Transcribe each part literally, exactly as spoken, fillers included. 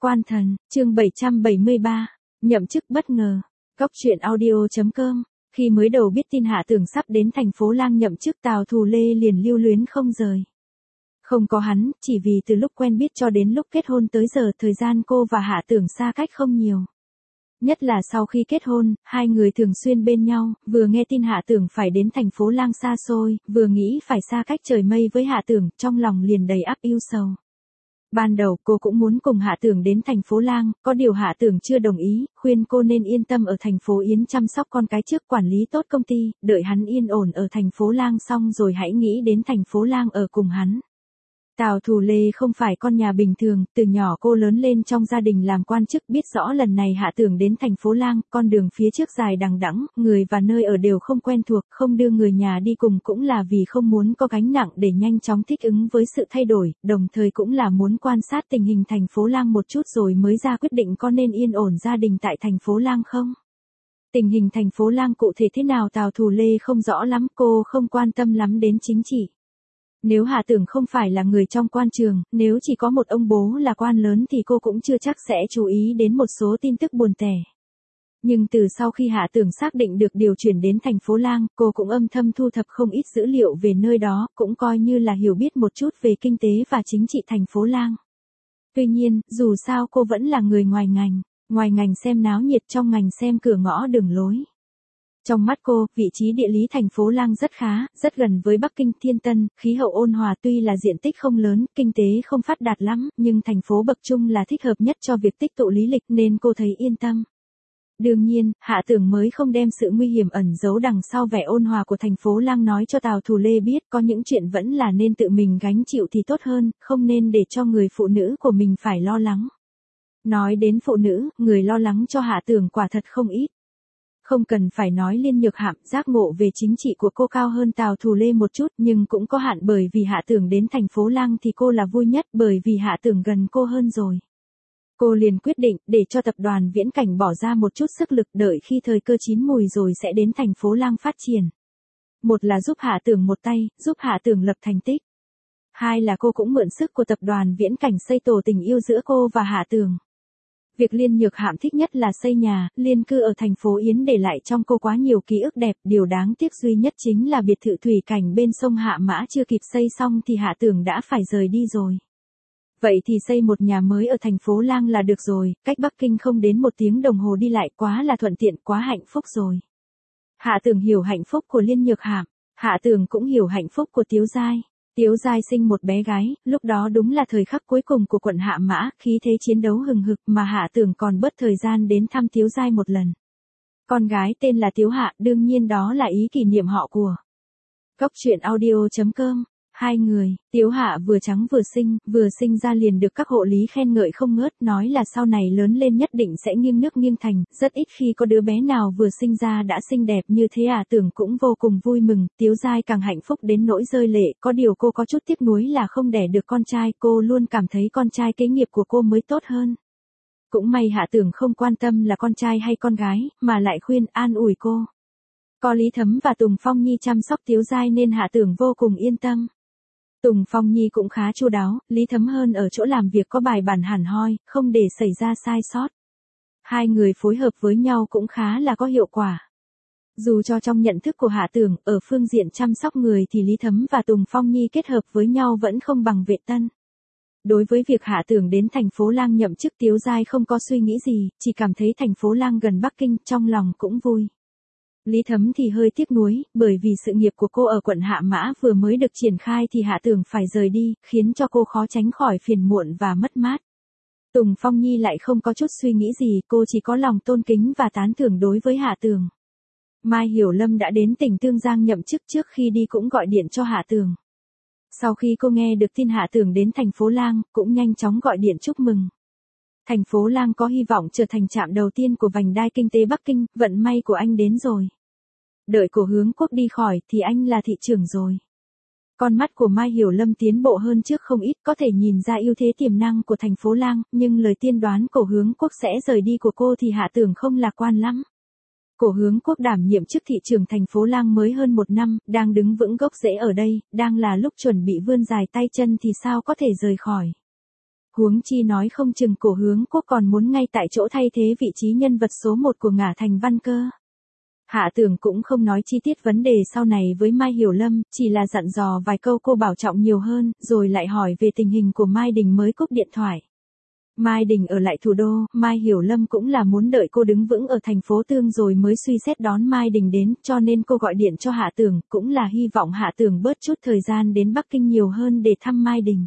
Quan Thần, chương bảy trăm bảy mươi ba, nhậm chức bất ngờ. Cóc truyện audio chấm com. Khi mới đầu biết tin Hạ Tưởng sắp đến thành phố Lang nhậm chức, Tào Thù Lê liền lưu luyến không rời. Không có hắn, chỉ vì từ lúc quen biết cho đến lúc kết hôn tới giờ thời gian cô và Hạ Tưởng xa cách không nhiều. Nhất là sau khi kết hôn, hai người thường xuyên bên nhau, vừa nghe tin Hạ Tưởng phải đến thành phố Lang xa xôi, vừa nghĩ phải xa cách trời mây với Hạ Tưởng, trong lòng liền đầy ắp ưu sầu. Ban đầu cô cũng muốn cùng Hạ Tưởng đến thành phố Lang, có điều Hạ Tưởng chưa đồng ý, khuyên cô nên yên tâm ở thành phố Yến chăm sóc con cái trước, quản lý tốt công ty, đợi hắn yên ổn ở thành phố Lang xong rồi hãy nghĩ đến thành phố Lang ở cùng hắn. Tào Thù Lê không phải con nhà bình thường, từ nhỏ cô lớn lên trong gia đình làm quan chức, biết rõ lần này Hạ Tưởng đến thành phố Lang, con đường phía trước dài đằng đẵng, người và nơi ở đều không quen thuộc, không đưa người nhà đi cùng cũng là vì không muốn có gánh nặng để nhanh chóng thích ứng với sự thay đổi, đồng thời cũng là muốn quan sát tình hình thành phố Lang một chút rồi mới ra quyết định có nên yên ổn gia đình tại thành phố Lang không. Tình hình thành phố Lang cụ thể thế nào Tào Thù Lê không rõ lắm, cô không quan tâm lắm đến chính trị. Nếu Hạ Tưởng không phải là người trong quan trường, nếu chỉ có một ông bố là quan lớn thì cô cũng chưa chắc sẽ chú ý đến một số tin tức buồn tẻ. Nhưng từ sau khi Hạ Tưởng xác định được điều chuyển đến thành phố Lang, cô cũng âm thầm thu thập không ít dữ liệu về nơi đó, cũng coi như là hiểu biết một chút về kinh tế và chính trị thành phố Lang. Tuy nhiên, dù sao cô vẫn là người ngoài ngành, ngoài ngành xem náo nhiệt, trong ngành xem cửa ngõ đường lối. Trong mắt cô, vị trí địa lý thành phố Lang rất khá, rất gần với Bắc Kinh, Thiên Tân, khí hậu ôn hòa, tuy là diện tích không lớn, kinh tế không phát đạt lắm, nhưng thành phố bậc trung là thích hợp nhất cho việc tích tụ lý lịch nên cô thấy yên tâm. Đương nhiên, Hạ Tưởng mới không đem sự nguy hiểm ẩn giấu đằng sau vẻ ôn hòa của thành phố Lang nói cho Tào Thù Lê biết, có những chuyện vẫn là nên tự mình gánh chịu thì tốt hơn, không nên để cho người phụ nữ của mình phải lo lắng. Nói đến phụ nữ, người lo lắng cho Hạ Tưởng quả thật không ít. Không cần phải nói Liên Nhược Hạm, giác ngộ về chính trị của cô cao hơn Tào Thù Lê một chút, nhưng cũng có hạn, bởi vì Hạ Tưởng đến thành phố Lang thì cô là vui nhất, bởi vì Hạ Tưởng gần cô hơn rồi. Cô liền quyết định, để cho tập đoàn Viễn Cảnh bỏ ra một chút sức lực, đợi khi thời cơ chín mùi rồi sẽ đến thành phố Lang phát triển. Một là giúp Hạ Tưởng một tay, giúp Hạ Tưởng lập thành tích. Hai là cô cũng mượn sức của tập đoàn Viễn Cảnh xây tổ tình yêu giữa cô và Hạ Tưởng. Việc Liên Nhược Hạm thích nhất là xây nhà, liên cư ở thành phố Yến, để lại trong cô quá nhiều ký ức đẹp, điều đáng tiếc duy nhất chính là biệt thự thủy cảnh bên sông Hạ Mã chưa kịp xây xong thì Hạ Tưởng đã phải rời đi rồi. Vậy thì xây một nhà mới ở thành phố Lang là được rồi, cách Bắc Kinh không đến một tiếng đồng hồ đi lại, quá là thuận tiện, quá hạnh phúc rồi. Hạ Tưởng hiểu hạnh phúc của Liên Nhược Hạm, Hạ Tưởng cũng hiểu hạnh phúc của Tiếu Giai. Tiếu Giai sinh một bé gái, lúc đó đúng là thời khắc cuối cùng của quận Hạ Mã, khí thế chiến đấu hừng hực mà Hạ Tưởng còn bớt thời gian đến thăm Tiếu Giai một lần. Con gái tên là Tiếu Hạ, đương nhiên đó là ý kỷ niệm họ của Cóc truyện audio chấm com. Hai người, Tiếu Hạ vừa trắng vừa xinh, vừa sinh ra liền được các hộ lý khen ngợi không ngớt, nói là sau này lớn lên nhất định sẽ nghiêng nước nghiêng thành, rất ít khi có đứa bé nào vừa sinh ra đã xinh đẹp như thế. Hạ Tưởng cũng vô cùng vui mừng, Tiếu Giai càng hạnh phúc đến nỗi rơi lệ, có điều cô có chút tiếc nuối là không đẻ được con trai, cô luôn cảm thấy con trai kế nghiệp của cô mới tốt hơn. Cũng may Hạ Tưởng không quan tâm là con trai hay con gái, mà lại khuyên an ủi cô. Có Lý Thấm và Tùng Phong Nhi chăm sóc Tiếu Giai nên Hạ Tưởng vô cùng yên tâm. Tùng Phong Nhi cũng khá chu đáo, Lý Thấm hơn ở chỗ làm việc có bài bản hẳn hoi, không để xảy ra sai sót. Hai người phối hợp với nhau cũng khá là có hiệu quả. Dù cho trong nhận thức của Hạ Tưởng, ở phương diện chăm sóc người thì Lý Thấm và Tùng Phong Nhi kết hợp với nhau vẫn không bằng Vệ Tân. Đối với việc Hạ Tưởng đến thành phố Lang nhậm chức, Tiếu Giai không có suy nghĩ gì, chỉ cảm thấy thành phố Lang gần Bắc Kinh, trong lòng cũng vui. Lý Thấm thì hơi tiếc nuối, bởi vì sự nghiệp của cô ở quận Hạ Mã vừa mới được triển khai thì Hạ Tưởng phải rời đi, khiến cho cô khó tránh khỏi phiền muộn và mất mát. Tùng Phong Nhi lại không có chút suy nghĩ gì, cô chỉ có lòng tôn kính và tán thưởng đối với Hạ Tưởng. Mai Hiểu Lâm đã đến tỉnh Tương Giang nhậm chức, trước khi đi cũng gọi điện cho Hạ Tưởng. Sau khi cô nghe được tin Hạ Tưởng đến thành phố Lang, cũng nhanh chóng gọi điện chúc mừng. Thành phố Lang có hy vọng trở thành trạm đầu tiên của vành đai kinh tế Bắc Kinh, vận may của anh đến rồi. Đợi Cổ Hướng Quốc đi khỏi thì anh là thị trưởng rồi. Con mắt của Mai Hiểu Lâm tiến bộ hơn trước không ít, có thể nhìn ra ưu thế tiềm năng của thành phố Lang, nhưng lời tiên đoán Cổ Hướng Quốc sẽ rời đi của cô thì Hạ Tưởng không lạc quan lắm. Cổ Hướng Quốc đảm nhiệm chức thị trưởng thành phố Lang mới hơn một năm, đang đứng vững gốc rễ ở đây, đang là lúc chuẩn bị vươn dài tay chân thì sao có thể rời khỏi. Huống chi nói không chừng Cổ Hướng Quốc còn muốn ngay tại chỗ thay thế vị trí nhân vật số một của Ngả Thành Văn cơ. Hạ Tưởng cũng không nói chi tiết vấn đề sau này với Mai Hiểu Lâm, chỉ là dặn dò vài câu cô bảo trọng nhiều hơn, rồi lại hỏi về tình hình của Mai Đình mới cúp điện thoại. Mai Đình ở lại thủ đô, Mai Hiểu Lâm cũng là muốn đợi cô đứng vững ở thành phố Tương rồi mới suy xét đón Mai Đình đến, cho nên cô gọi điện cho Hạ Tưởng, cũng là hy vọng Hạ Tưởng bớt chút thời gian đến Bắc Kinh nhiều hơn để thăm Mai Đình.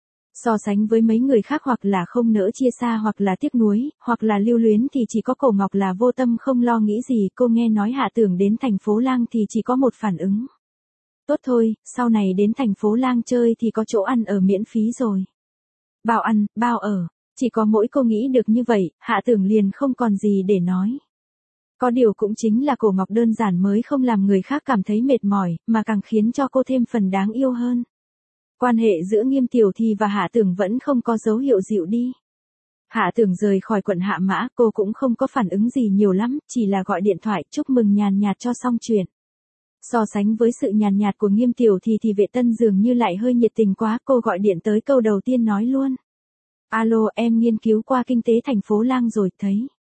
So sánh với mấy người khác hoặc là không nỡ chia xa hoặc là tiếc nuối, hoặc là lưu luyến thì chỉ có Cổ Ngọc là vô tâm không lo nghĩ gì. Cô nghe nói Hạ Tưởng đến thành phố Lang thì chỉ có một phản ứng. Tốt thôi, sau này đến thành phố Lang chơi thì có chỗ ăn ở miễn phí rồi. Bao ăn, bao ở. Chỉ có mỗi cô nghĩ được như vậy, Hạ Tưởng liền không còn gì để nói. Có điều cũng chính là Cổ Ngọc đơn giản mới không làm người khác cảm thấy mệt mỏi, mà càng khiến cho cô thêm phần đáng yêu hơn. Quan hệ giữa Nghiêm Tiểu Thì và Hạ Tưởng vẫn không có dấu hiệu dịu đi. Hạ Tưởng rời khỏi quận Hạ Mã, cô cũng không có phản ứng gì nhiều lắm, chỉ là gọi điện thoại chúc mừng nhàn nhạt cho xong chuyện. So sánh với sự nhàn nhạt của Nghiêm Tiểu Thì thì Vệ Tân dường như lại hơi nhiệt tình quá, cô gọi điện tới câu đầu tiên nói luôn. Alo, em nghiên cứu qua kinh tế thành phố Lang rồi, thấy.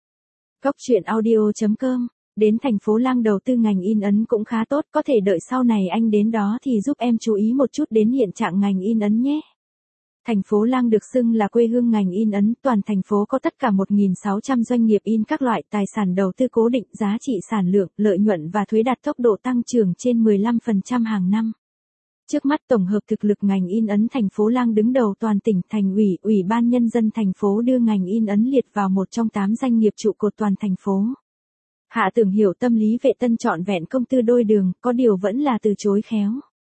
Cốc truyện audio chấm com, đến thành phố Lang đầu tư ngành in ấn cũng khá tốt, có thể đợi sau này anh đến đó thì giúp em chú ý một chút đến hiện trạng ngành in ấn nhé. Thành phố Lang được xưng là quê hương ngành in ấn, toàn thành phố có tất cả một nghìn sáu trăm doanh nghiệp in các loại tài sản đầu tư cố định, giá trị sản lượng, lợi nhuận và thuế đạt tốc độ tăng trưởng trên mười lăm phần trăm hàng năm. Trước mắt tổng hợp thực lực ngành in ấn thành phố Lang đứng đầu toàn tỉnh, thành ủy, ủy ban nhân dân thành phố đưa ngành in ấn liệt vào một trong tám doanh nghiệp trụ cột toàn thành phố. Hạ Tưởng hiểu tâm lý Vệ Tân trọn vẹn công tư đôi đường, có điều vẫn là từ chối khéo.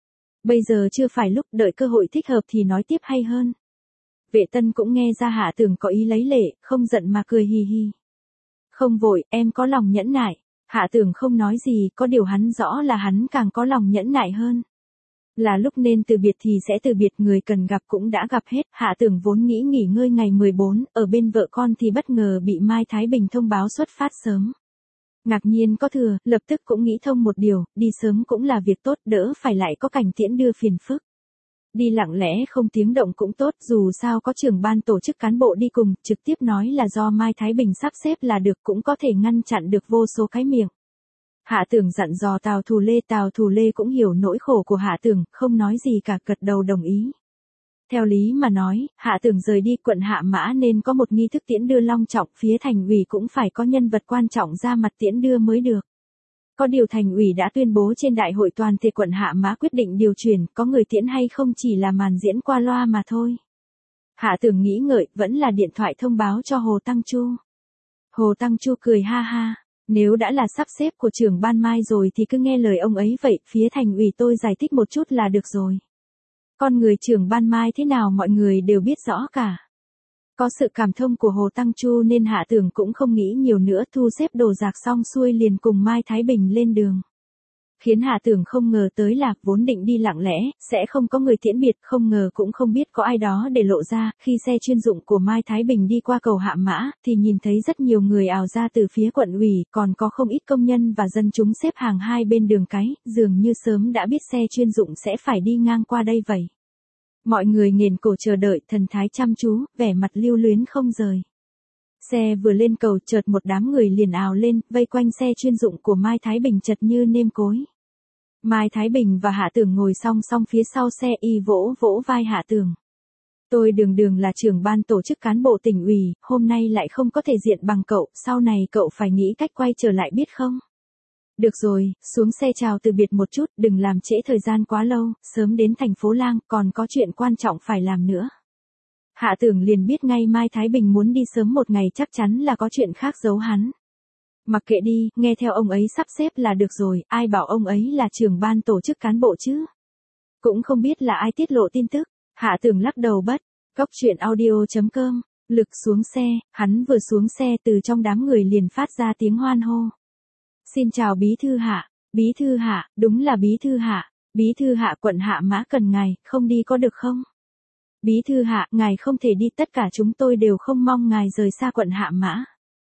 Bây giờ chưa phải lúc, đợi cơ hội thích hợp thì nói tiếp hay hơn. Vệ Tân cũng nghe ra Hạ Tưởng có ý lấy lệ, không giận mà cười hì hì. Không vội, em có lòng nhẫn nại. Hạ Tưởng không nói gì, có điều hắn rõ là hắn càng có lòng nhẫn nại hơn. Là lúc nên từ biệt thì sẽ từ biệt, người cần gặp cũng đã gặp hết. Hạ Tưởng vốn nghĩ nghỉ ngơi ngày mười bốn, ở bên vợ con thì bất ngờ bị Mai Thái Bình thông báo xuất phát sớm. Ngạc nhiên có thừa, lập tức cũng nghĩ thông một điều, đi sớm cũng là việc tốt, đỡ phải lại có Cảnh Tiễn đưa phiền phức. Đi lặng lẽ không tiếng động cũng tốt, dù sao có trưởng ban tổ chức cán bộ đi cùng, trực tiếp nói là do Mai Thái Bình sắp xếp là được, cũng có thể ngăn chặn được vô số cái miệng. Hạ Tưởng dặn dò Tào Thù Lê, Tào Thù Lê cũng hiểu nỗi khổ của Hạ Tưởng, không nói gì cả, gật đầu đồng ý. Theo lý mà nói, Hạ Tưởng rời đi quận Hạ Mã nên có một nghi thức tiễn đưa long trọng, phía thành ủy cũng phải có nhân vật quan trọng ra mặt tiễn đưa mới được. Có điều thành ủy đã tuyên bố trên đại hội toàn thể quận Hạ Mã quyết định điều chuyển, có người tiễn hay không chỉ là màn diễn qua loa mà thôi. Hạ Tưởng nghĩ ngợi, vẫn là điện thoại thông báo cho Hồ Tăng Chu. Hồ Tăng Chu cười ha ha. Nếu đã là sắp xếp của trưởng ban Mai rồi thì cứ nghe lời ông ấy vậy, phía thành ủy tôi giải thích một chút là được rồi. Con người trưởng ban Mai thế nào mọi người đều biết rõ cả. Có sự cảm thông của Hồ Tăng Chu nên Hạ Tưởng cũng không nghĩ nhiều nữa, thu xếp đồ đạc xong xuôi liền cùng Mai Thái Bình lên đường. Khiến Hạ Tưởng không ngờ tới là, vốn định đi lặng lẽ, sẽ không có người tiễn biệt, không ngờ cũng không biết có ai đó để lộ ra. Khi xe chuyên dụng của Mai Thái Bình đi qua cầu Hạ Mã, thì nhìn thấy rất nhiều người ào ra từ phía quận ủy, còn có không ít công nhân và dân chúng xếp hàng hai bên đường cái, dường như sớm đã biết xe chuyên dụng sẽ phải đi ngang qua đây vậy. Mọi người nghền cổ chờ đợi, thần thái chăm chú, vẻ mặt lưu luyến không rời. Xe vừa lên cầu chợt một đám người liền ào lên, vây quanh xe chuyên dụng của Mai Thái Bình chật như nêm cối. Mai Thái Bình và Hạ Tưởng ngồi song song phía sau xe, y vỗ vỗ vai Hạ Tưởng. Tôi đường đường là trưởng ban tổ chức cán bộ tỉnh ủy, hôm nay lại không có thể diện bằng cậu, sau này cậu phải nghĩ cách quay trở lại biết không? Được rồi, xuống xe chào từ biệt một chút, đừng làm trễ thời gian quá lâu, sớm đến thành phố Lang, còn có chuyện quan trọng phải làm nữa. Hạ Tưởng liền biết ngay Mai Thái Bình muốn đi sớm một ngày, chắc chắn là có chuyện khác giấu hắn. Mặc kệ đi, nghe theo ông ấy sắp xếp là được rồi, ai bảo ông ấy là trưởng ban tổ chức cán bộ chứ? Cũng không biết là ai tiết lộ tin tức. Hạ Tưởng lắc đầu bất. Cốc truyện audio chấm com. Lực xuống xe, hắn vừa xuống xe từ trong đám người liền phát ra tiếng hoan hô. Xin chào bí thư Hạ, bí thư Hạ, đúng là bí thư Hạ, bí thư Hạ quận Hạ Mã cần ngài, không đi có được không? Bí thư Hạ, ngài không thể đi, tất cả chúng tôi đều không mong ngài rời xa quận Hạ Mã.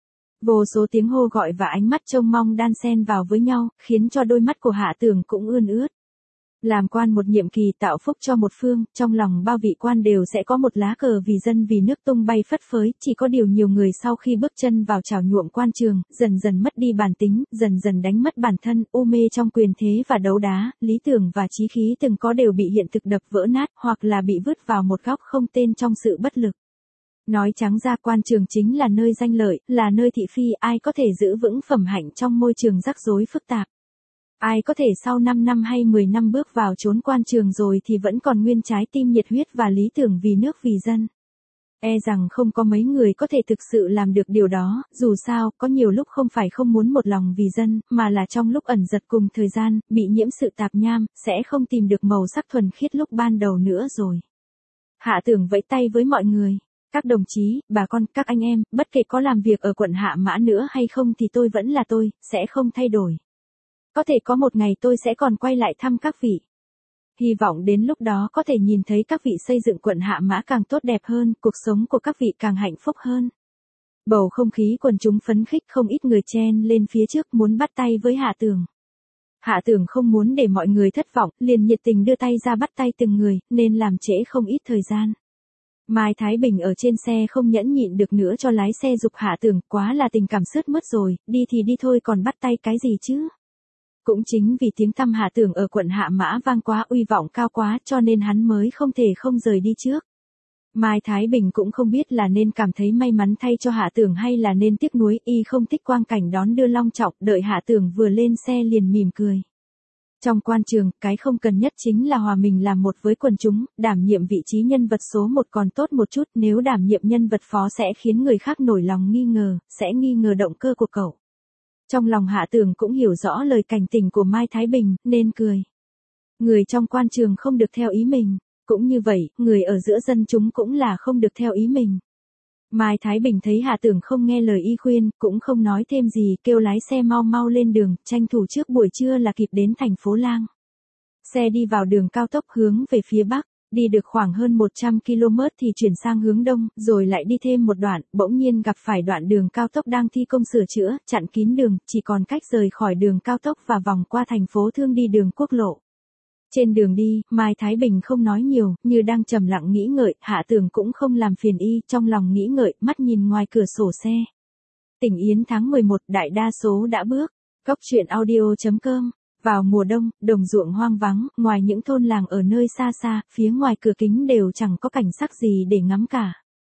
Vô số tiếng hô gọi và ánh mắt trông mong đan xen vào với nhau, khiến cho đôi mắt của Hạ Tưởng cũng ươn ướt. Làm quan một nhiệm kỳ tạo phúc cho một phương, trong lòng bao vị quan đều sẽ có một lá cờ vì dân vì nước tung bay phất phới, chỉ có điều nhiều người sau khi bước chân vào trào nhuộm quan trường, dần dần mất đi bản tính, dần dần đánh mất bản thân, u mê trong quyền thế và đấu đá, lý tưởng và chí khí từng có đều bị hiện thực đập vỡ nát, hoặc là bị vứt vào một góc không tên trong sự bất lực. Nói trắng ra quan trường chính là nơi danh lợi, là nơi thị phi, ai có thể giữ vững phẩm hạnh trong môi trường rắc rối phức tạp. Ai có thể sau năm năm hay mười năm bước vào chốn quan trường rồi thì vẫn còn nguyên trái tim nhiệt huyết và lý tưởng vì nước vì dân. E rằng không có mấy người có thể thực sự làm được điều đó, dù sao, có nhiều lúc không phải không muốn một lòng vì dân, mà là trong lúc ẩn giật cùng thời gian, bị nhiễm sự tạp nham, sẽ không tìm được màu sắc thuần khiết lúc ban đầu nữa rồi. Hạ Tưởng vẫy tay với mọi người. Các đồng chí, bà con, các anh em, bất kể có làm việc ở quận Hạ Mã nữa hay không thì tôi vẫn là tôi, sẽ không thay đổi. Có thể có một ngày tôi sẽ còn quay lại thăm các vị. Hy vọng đến lúc đó có thể nhìn thấy các vị xây dựng quận Hạ Mã càng tốt đẹp hơn, cuộc sống của các vị càng hạnh phúc hơn. Bầu không khí quần chúng phấn khích, không ít người chen lên phía trước muốn bắt tay với Hạ Tưởng. Hạ Tưởng không muốn để mọi người thất vọng, liền nhiệt tình đưa tay ra bắt tay từng người, nên làm trễ không ít thời gian. Mai Thái Bình ở trên xe không nhẫn nhịn được nữa cho lái xe giục Hạ Tưởng, quá là tình cảm sướt mướt rồi, đi thì đi thôi còn bắt tay cái gì chứ. Cũng chính vì tiếng tăm Hạ Tưởng ở quận Hạ Mã vang quá, uy vọng cao quá, cho nên hắn mới không thể không rời đi trước. Mai Thái Bình cũng không biết là nên cảm thấy may mắn thay cho Hạ Tưởng hay là nên tiếc nuối, y không thích quang cảnh đón đưa long trọng, đợi Hạ Tưởng vừa lên xe liền mỉm cười. Trong quan trường, cái không cần nhất chính là hòa mình làm một với quần chúng, đảm nhiệm vị trí nhân vật số một còn tốt một chút, nếu đảm nhiệm nhân vật phó sẽ khiến người khác nổi lòng nghi ngờ, sẽ nghi ngờ động cơ của cậu. Trong lòng Hạ Tưởng cũng hiểu rõ lời cảnh tỉnh của Mai Thái Bình, nên cười. Người trong quan trường không được theo ý mình, cũng như vậy, người ở giữa dân chúng cũng là không được theo ý mình. Mai Thái Bình thấy Hạ Tưởng không nghe lời y khuyên, cũng không nói thêm gì, kêu lái xe mau mau lên đường, tranh thủ trước buổi trưa là kịp đến thành phố Lang. Xe đi vào đường cao tốc hướng về phía bắc, đi được khoảng hơn một trăm ki lô mét thì chuyển sang hướng đông, rồi lại đi thêm một đoạn, bỗng nhiên gặp phải đoạn đường cao tốc đang thi công sửa chữa, chặn kín đường, chỉ còn cách rời khỏi đường cao tốc và vòng qua thành phố Thương đi đường quốc lộ. Trên đường đi, Mai Thái Bình không nói nhiều, như đang trầm lặng nghĩ ngợi, Hạ Tưởng cũng không làm phiền y, trong lòng nghĩ ngợi, mắt nhìn ngoài cửa sổ xe. Tỉnh Yến tháng mười một, đại đa số đã bước. Cốc truyện audio chấm com. Vào mùa đông, đồng ruộng hoang vắng, ngoài những thôn làng ở nơi xa xa, phía ngoài cửa kính đều chẳng có cảnh sắc gì để ngắm cả.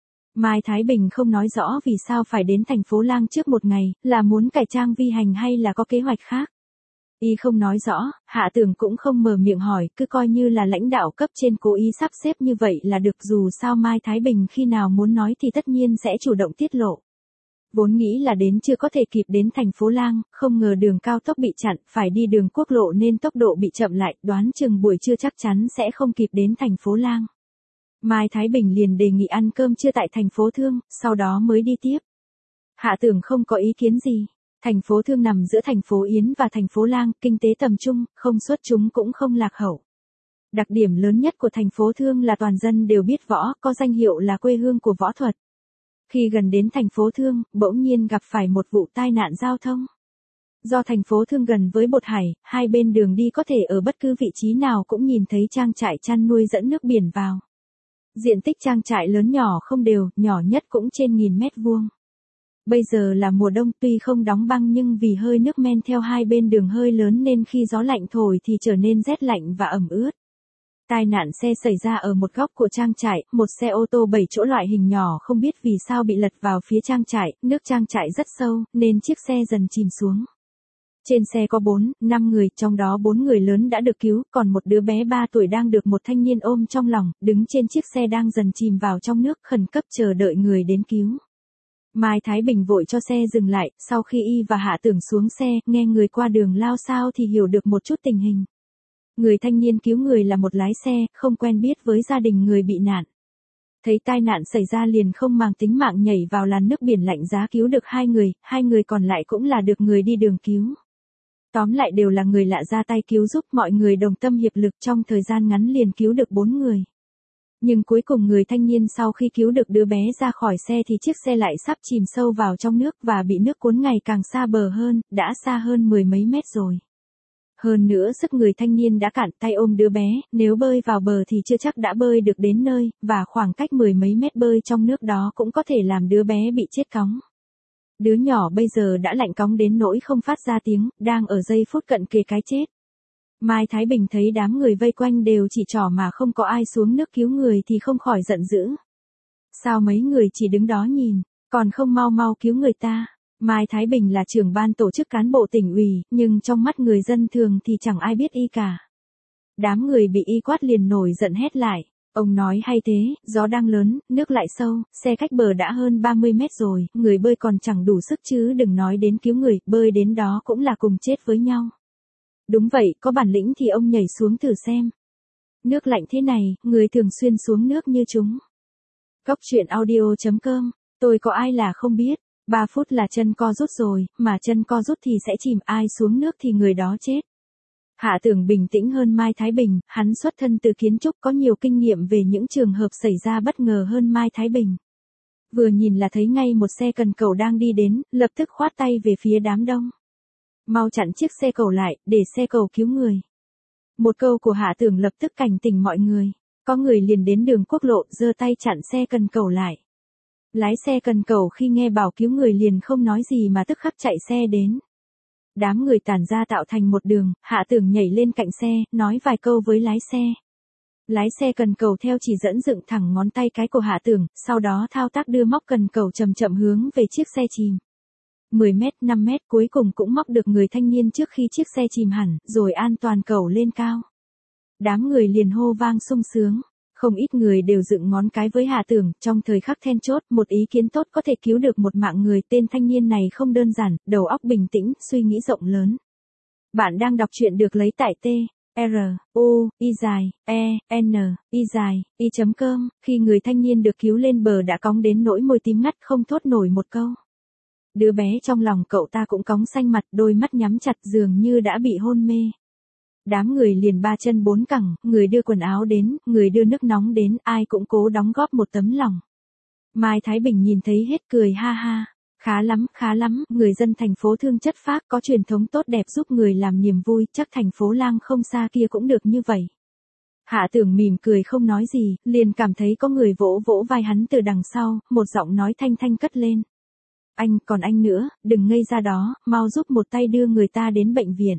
Mai Thái Bình không nói rõ vì sao phải đến thành phố Lang trước một ngày, là muốn cải trang vi hành hay là có kế hoạch khác. Y không nói rõ, Hạ Tưởng cũng không mở miệng hỏi, cứ coi như là lãnh đạo cấp trên cố ý sắp xếp như vậy là được, dù sao Mai Thái Bình khi nào muốn nói thì tất nhiên sẽ chủ động tiết lộ. Vốn nghĩ là đến chưa có thể kịp đến thành phố Lang, không ngờ đường cao tốc bị chặn, phải đi đường quốc lộ nên tốc độ bị chậm lại, đoán chừng buổi trưa chắc chắn sẽ không kịp đến thành phố Lang. Mai Thái Bình liền đề nghị ăn cơm trưa tại thành phố Thương, sau đó mới đi tiếp. Hạ Tưởng không có ý kiến gì. Thành phố Thương nằm giữa thành phố Yến và thành phố Lang, kinh tế tầm trung, không xuất chúng cũng không lạc hậu. Đặc điểm lớn nhất của thành phố Thương là toàn dân đều biết võ, có danh hiệu là quê hương của võ thuật. Khi gần đến thành phố Thương, bỗng nhiên gặp phải một vụ tai nạn giao thông. Do thành phố Thương gần với Bột Hải, hai bên đường đi có thể ở bất cứ vị trí nào cũng nhìn thấy trang trại chăn nuôi dẫn nước biển vào. Diện tích trang trại lớn nhỏ không đều, nhỏ nhất cũng trên nghìn mét vuông. Bây giờ là mùa đông, tuy không đóng băng nhưng vì hơi nước men theo hai bên đường hơi lớn nên khi gió lạnh thổi thì trở nên rét lạnh và ẩm ướt. Tai nạn xe xảy ra ở một góc của trang trại, một xe ô tô bảy chỗ loại hình nhỏ không biết vì sao bị lật vào phía trang trại, nước trang trại rất sâu, nên chiếc xe dần chìm xuống. Trên xe có bốn, năm người, trong đó bốn người lớn đã được cứu, còn một đứa bé ba tuổi đang được một thanh niên ôm trong lòng, đứng trên chiếc xe đang dần chìm vào trong nước, khẩn cấp chờ đợi người đến cứu. Mai Thái Bình vội cho xe dừng lại, sau khi y và Hạ Tưởng xuống xe, nghe người qua đường lao xao thì hiểu được một chút tình hình. Người thanh niên cứu người là một lái xe, không quen biết với gia đình người bị nạn. Thấy tai nạn xảy ra liền không màng tính mạng nhảy vào làn nước biển lạnh giá cứu được hai người, hai người còn lại cũng là được người đi đường cứu. Tóm lại đều là người lạ ra tay cứu giúp, mọi người đồng tâm hiệp lực, trong thời gian ngắn liền cứu được bốn người. Nhưng cuối cùng người thanh niên sau khi cứu được đứa bé ra khỏi xe thì chiếc xe lại sắp chìm sâu vào trong nước và bị nước cuốn ngày càng xa bờ hơn, đã xa hơn mười mấy mét rồi. Hơn nữa sức người thanh niên đã cạn, tay ôm đứa bé, nếu bơi vào bờ thì chưa chắc đã bơi được đến nơi, và khoảng cách mười mấy mét bơi trong nước đó cũng có thể làm đứa bé bị chết cóng. Đứa nhỏ bây giờ đã lạnh cóng đến nỗi không phát ra tiếng, đang ở giây phút cận kề cái chết. Mai Thái Bình thấy đám người vây quanh đều chỉ trỏ mà không có ai xuống nước cứu người thì không khỏi giận dữ. Sao mấy người chỉ đứng đó nhìn, còn không mau mau cứu người ta? Mai Thái Bình là trưởng ban tổ chức cán bộ tỉnh ủy, nhưng trong mắt người dân thường thì chẳng ai biết y cả. Đám người bị y quát liền nổi giận hét lại. Ông nói hay thế, gió đang lớn, nước lại sâu, xe cách bờ đã hơn ba mươi mét rồi, người bơi còn chẳng đủ sức chứ đừng nói đến cứu người, bơi đến đó cũng là cùng chết với nhau. Đúng vậy, có bản lĩnh thì ông nhảy xuống thử xem. Nước lạnh thế này, người thường xuyên xuống nước như chúng. Cóc truyện audio chấm com, tôi có ai là không biết, ba phút là chân co rút rồi, mà chân co rút thì sẽ chìm, ai xuống nước thì người đó chết. Hạ Tưởng bình tĩnh hơn Mai Thái Bình, hắn xuất thân từ kiến trúc có nhiều kinh nghiệm về những trường hợp xảy ra bất ngờ hơn Mai Thái Bình. Vừa nhìn là thấy ngay một xe cần cẩu đang đi đến, lập tức khoát tay về phía đám đông. Mau chặn chiếc xe cẩu lại, để xe cẩu cứu người. Một câu của Hạ Tưởng lập tức cảnh tỉnh mọi người. Có người liền đến đường quốc lộ, giơ tay chặn xe cần cẩu lại. Lái xe cần cẩu khi nghe bảo cứu người liền không nói gì mà tức khắc chạy xe đến. Đám người tản ra tạo thành một đường, Hạ Tưởng nhảy lên cạnh xe, nói vài câu với lái xe. Lái xe cần cẩu theo chỉ dẫn dựng thẳng ngón tay cái của Hạ Tưởng, sau đó thao tác đưa móc cần cẩu chậm chậm hướng về chiếc xe chìm. mười mét, năm mét cuối cùng cũng móc được người thanh niên trước khi chiếc xe chìm hẳn, rồi an toàn cẩu lên cao. Đám người liền hô vang sung sướng. Không ít người đều dựng ngón cái với Hạ Tưởng, trong thời khắc then chốt, một ý kiến tốt có thể cứu được một mạng người. Tên thanh niên này không đơn giản, đầu óc bình tĩnh, suy nghĩ rộng lớn. Bạn đang đọc truyện được lấy tại T, R, U, I dài, E, N, I dài, I chấm com, khi người thanh niên được cứu lên bờ đã cóng đến nỗi môi tím ngắt không thốt nổi một câu. Đứa bé trong lòng cậu ta cũng cóng xanh mặt, đôi mắt nhắm chặt dường như đã bị hôn mê. Đám người liền ba chân bốn cẳng, người đưa quần áo đến, người đưa nước nóng đến, ai cũng cố đóng góp một tấm lòng. Mai Thái Bình nhìn thấy hết cười ha ha. Khá lắm, khá lắm, người dân thành phố thương chất phác có truyền thống tốt đẹp giúp người làm niềm vui, chắc thành phố Lang không xa kia cũng được như vậy. Hạ Tưởng mỉm cười không nói gì, liền cảm thấy có người vỗ vỗ vai hắn từ đằng sau, một giọng nói thanh thanh cất lên. Anh, còn anh nữa, đừng ngây ra đó, mau giúp một tay đưa người ta đến bệnh viện.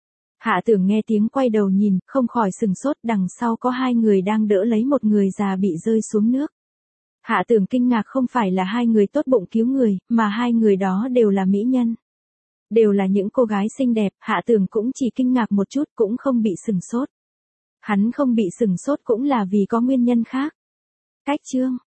Hạ Tưởng nghe tiếng quay đầu nhìn, không khỏi sừng sốt, đằng sau có hai người đang đỡ lấy một người già bị rơi xuống nước. Hạ Tưởng kinh ngạc không phải là hai người tốt bụng cứu người, mà hai người đó đều là mỹ nhân. Đều là những cô gái xinh đẹp, Hạ Tưởng cũng chỉ kinh ngạc một chút, cũng không bị sừng sốt. Hắn không bị sừng sốt cũng là vì có nguyên nhân khác. Cách chương